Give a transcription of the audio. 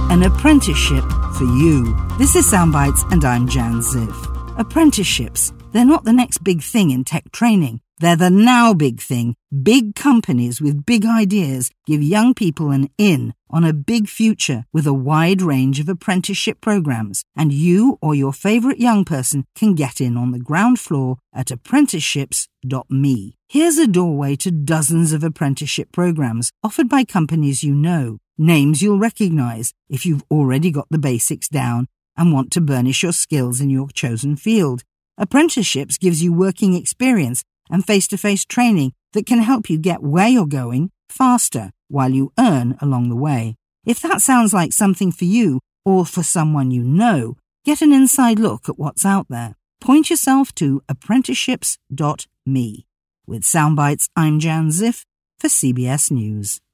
an apprenticeship for you. This is Soundbites and I'm Jan Ziff. Apprenticeships, they're not the next big thing in tech training. They're the now big thing. Big companies with big ideas give young people an in on a big future with a wide range of apprenticeship programs. And you or your favorite young person can get in on the ground floor at apprenticeships.me. Here's a doorway to dozens of apprenticeship programs offered by companies you know, names you'll recognize if you've already got the basics down and want to burnish your skills in your chosen field. Apprenticeships gives you working experience and face-to-face training that can help you get where you're going faster while you earn along the way. If that sounds like something for you or for someone you know, get an inside look at what's out there. Point yourself to apprenticeships.me. With Soundbites, I'm Jan Ziff for CBS News.